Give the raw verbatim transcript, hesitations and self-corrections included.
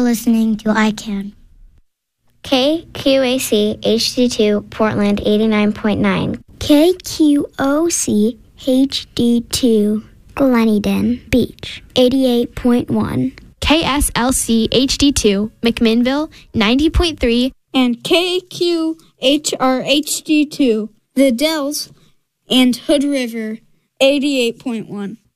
listening to I CAN. K Q A C H D two Portland eighty-nine point nine. K Q O C H D two Gleneden Beach eighty-eight point one. K S L C H D two McMinnville ninety point three. And K Q H R H D two The Dells and Hood River eighty-eight point one.